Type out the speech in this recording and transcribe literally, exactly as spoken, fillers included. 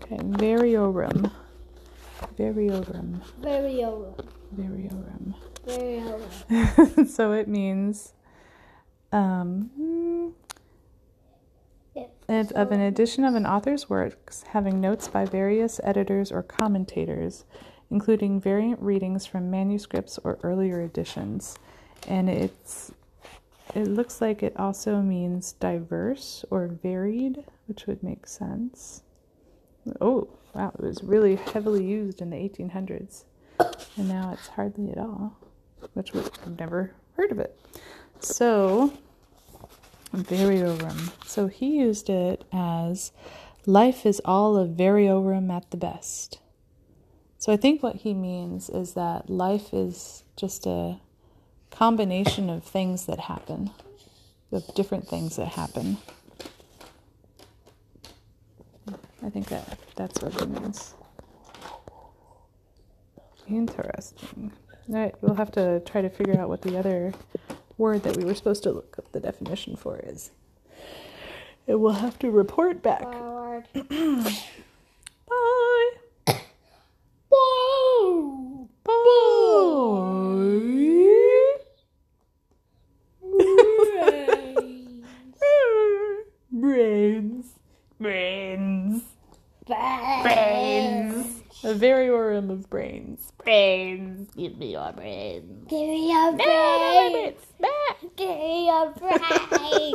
Okay, variorum. Variorum. Variorum. Variorum. Variorum. So it means um, It's of an edition of an author's works having notes by various editors or commentators, including variant readings from manuscripts or earlier editions. And it's it looks like it also means diverse or varied, which would make sense. Oh, wow, it was really heavily used in the eighteen hundreds, and now it's hardly at all, which we've never heard of it. So, variorum. So he used it as life is all of variorum at the best. So I think what he means is that life is just a combination of things that happen, of different things that happen. I think that that's what he means. Interesting. All right, we'll have to try to figure out what the other word that we were supposed to look up the definition for is. And we'll have to report back. Forward. Bye. Bye. Bye. Brains. Brains. Brains. A variorum of brains. Brains. Give me your brains. Give me your brains. Give me your brains.